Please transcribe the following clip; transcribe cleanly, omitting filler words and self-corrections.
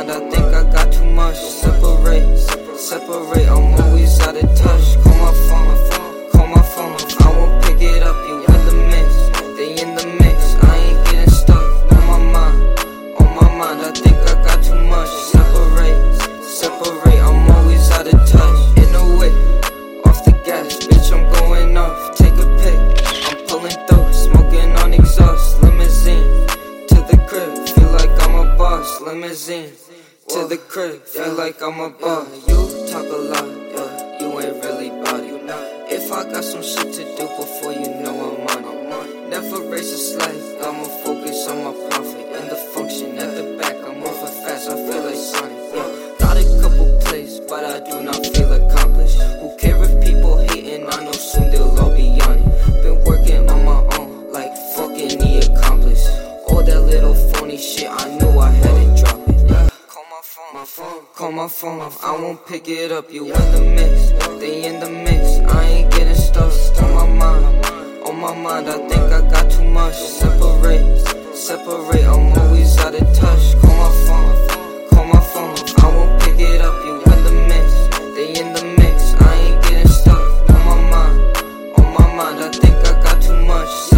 mind, I think I got too much. Separate, I'm always out of touch. Call my phone, I won't pick it up, you in the mix. They in the mix, I ain't getting stuck. On my mind, I think I got too much. Separate, I'm always out of touch. In the way, off the gas, bitch, I'm going off. Take a pic, I'm pulling through, smoking on exhaust. Limousine, to the crib, feel like I'm a boss. Limousine, to the crib, feel like I'm a boss. You talk a lot, yeah, you ain't really body. If I got some shit to do before you know I'm on it. Never raise a slack, I'ma focus on my profit. And the function at the back, I'm moving fast, I feel like Sonic. Yeah, got a couple plays, but I do not feel accomplished. Who care if people hating, I know soon they'll all be on it. Been working on my own, like fucking the accomplished. All that little phony shit, I knew I had to drop it. Yeah. Call my phone, I won't pick it up, you in the mix. They in the mix, I ain't getting stuck. On my mind, I think I got too much. Separate, I'm always out of touch. Call my phone, I won't pick it up, you in the mix. They in the mix, I ain't getting stuck. On my mind, I think I got too much.